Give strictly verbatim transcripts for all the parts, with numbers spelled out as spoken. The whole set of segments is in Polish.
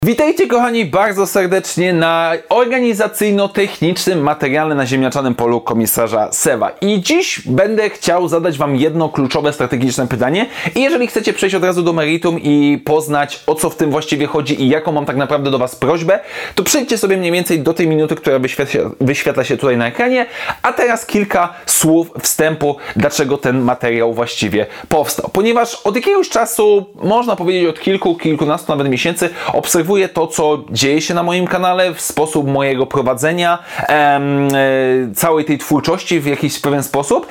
Witajcie kochani bardzo serdecznie na organizacyjno-technicznym materiale na ziemniaczanym polu komisarza Seva. I dziś będę chciał zadać Wam jedno kluczowe strategiczne pytanie. I jeżeli chcecie przejść od razu do meritum i poznać, o co w tym właściwie chodzi i jaką mam tak naprawdę do Was prośbę, to przejdźcie sobie mniej więcej do tej minuty, która wyświetla, wyświetla się tutaj na ekranie. A teraz kilka słów wstępu, dlaczego ten materiał właściwie powstał. Ponieważ od jakiegoś czasu, można powiedzieć od kilku, kilkunastu nawet miesięcy, obserwuję to, co dzieje się na moim kanale, w sposób mojego prowadzenia, em, e, całej tej twórczości w jakiś pewien sposób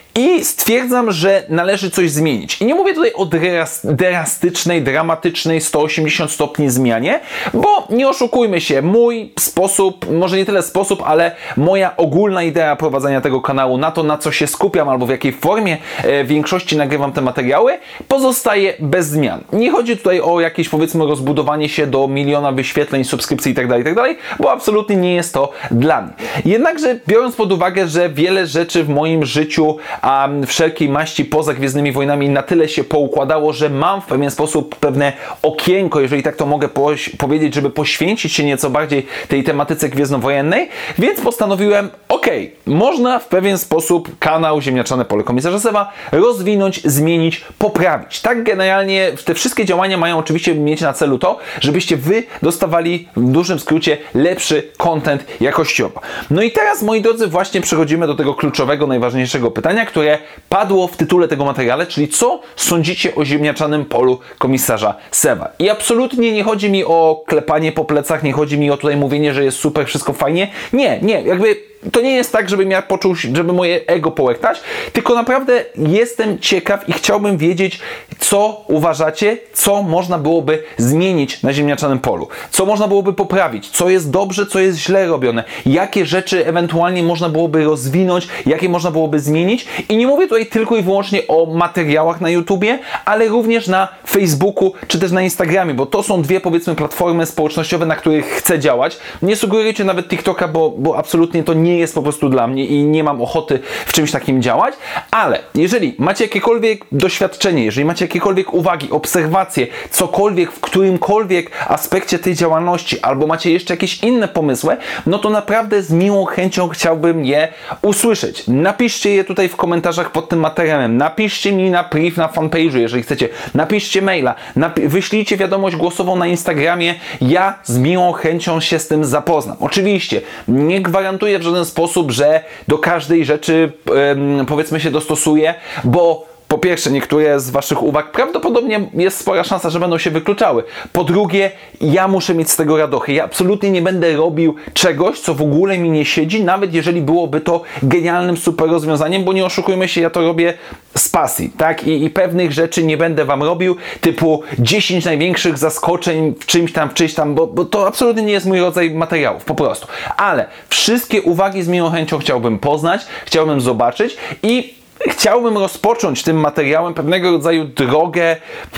i stwierdzam, że należy coś zmienić. I nie mówię tutaj o drastycznej, dramatycznej sto osiemdziesiąt stopni zmianie, bo nie oszukujmy się, mój sposób, może nie tyle sposób, ale moja ogólna idea prowadzenia tego kanału, na to, na co się skupiam, albo w jakiej formie e, w większości nagrywam te materiały, pozostaje bez zmian. Nie chodzi tutaj o jakieś, powiedzmy, rozbudowanie się do miliona wyświetleń, subskrypcji itd., itd., bo absolutnie nie jest to dla mnie. Jednakże biorąc pod uwagę, że wiele rzeczy w moim życiu, a wszelkiej maści poza Gwiezdnymi Wojnami na tyle się poukładało, że mam w pewien sposób pewne okienko, jeżeli tak to mogę powiedzieć, żeby poświęcić się nieco bardziej tej tematyce gwiezdnowojennej, więc postanowiłem, ok, można w pewien sposób kanał Ziemniaczane Pole Komisarza Seva rozwinąć, zmienić, poprawić. Tak generalnie te wszystkie działania mają oczywiście mieć na celu to, żebyście Wy dostawali w dużym skrócie lepszy content jakościowo. No i teraz, moi drodzy, właśnie przechodzimy do tego kluczowego, najważniejszego pytania, które padło w tytule tego materiału, czyli co sądzicie o ziemniaczanym polu komisarza Seva. I absolutnie nie chodzi mi o klepanie po plecach, nie chodzi mi o tutaj mówienie, że jest super, wszystko fajnie. Nie, nie, jakby to nie jest tak, żebym ja poczuł, żeby moje ego połektać, tylko naprawdę jestem ciekaw i chciałbym wiedzieć, co uważacie, co można byłoby zmienić na ziemniaczanym polu, co można byłoby poprawić, co jest dobrze, co jest źle robione, jakie rzeczy ewentualnie można byłoby rozwinąć, jakie można byłoby zmienić. I nie mówię tutaj tylko i wyłącznie o materiałach na YouTubie, ale również na Facebooku czy też na Instagramie, bo to są dwie, powiedzmy, platformy społecznościowe, na których chcę działać. Nie sugerujcie nawet TikToka, bo, bo absolutnie to nie jest po prostu dla mnie i nie mam ochoty w czymś takim działać, ale jeżeli macie jakiekolwiek doświadczenie, jeżeli macie jakiekolwiek uwagi, obserwacje, cokolwiek w którymkolwiek aspekcie tej działalności, albo macie jeszcze jakieś inne pomysły, no to naprawdę z miłą chęcią chciałbym je usłyszeć. Napiszcie je tutaj w komentarzach pod tym materiałem, napiszcie mi na priv na fanpage'u, jeżeli chcecie, napiszcie maila, napi- wyślijcie wiadomość głosową na Instagramie, ja z miłą chęcią się z tym zapoznam. Oczywiście nie gwarantuję w żaden sposób, że do każdej rzeczy yy, powiedzmy się dostosuję, bo po pierwsze, niektóre z Waszych uwag prawdopodobnie jest spora szansa, że będą się wykluczały. Po drugie, ja muszę mieć z tego radochy. Ja absolutnie nie będę robił czegoś, co w ogóle mi nie siedzi, nawet jeżeli byłoby to genialnym, super rozwiązaniem, bo nie oszukujmy się, ja to robię z pasji, tak? I, i pewnych rzeczy nie będę Wam robił, typu dziesięć największych zaskoczeń w czymś tam, w czymś tam, bo, bo to absolutnie nie jest mój rodzaj materiałów, po prostu. Ale wszystkie uwagi z miłą chęcią chciałbym poznać, chciałbym zobaczyć i chciałbym rozpocząć tym materiałem pewnego rodzaju drogę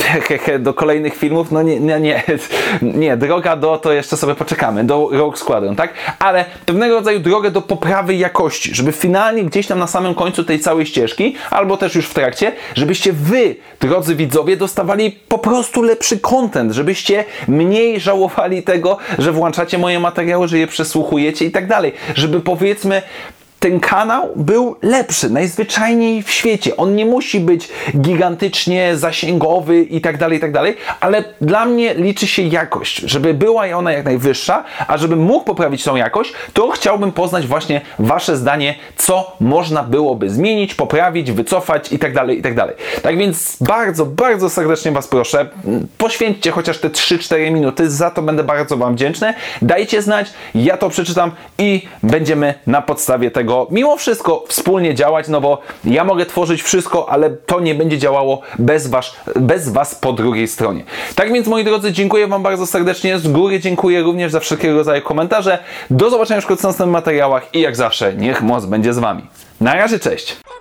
do kolejnych filmów, no nie, nie, nie, nie, droga do, to jeszcze sobie poczekamy, do Rogue Squadron, tak? Ale pewnego rodzaju drogę do poprawy jakości, żeby finalnie gdzieś tam na samym końcu tej całej ścieżki, albo też już w trakcie, żebyście Wy, drodzy widzowie, dostawali po prostu lepszy content, żebyście mniej żałowali tego, że włączacie moje materiały, że je przesłuchujecie i tak dalej, żeby, powiedzmy, ten kanał był lepszy, najzwyczajniej w świecie. On nie musi być gigantycznie zasięgowy i tak dalej, i tak dalej, ale dla mnie liczy się jakość. Żeby była ona jak najwyższa, a żebym mógł poprawić tą jakość, to chciałbym poznać właśnie Wasze zdanie, co można byłoby zmienić, poprawić, wycofać i tak dalej, i tak dalej. Tak więc bardzo, bardzo serdecznie Was proszę, poświęćcie chociaż te trzy cztery minuty, za to będę bardzo Wam wdzięczny. Dajcie znać, ja to przeczytam i będziemy na podstawie tego mimo wszystko wspólnie działać, no bo ja mogę tworzyć wszystko, ale to nie będzie działało bez was, bez was po drugiej stronie. Tak więc, moi drodzy, dziękuję Wam bardzo serdecznie. Z góry dziękuję również za wszelkiego rodzaju komentarze. Do zobaczenia wkrótce w następnych materiałach i jak zawsze, niech moc będzie z Wami. Na razie, cześć!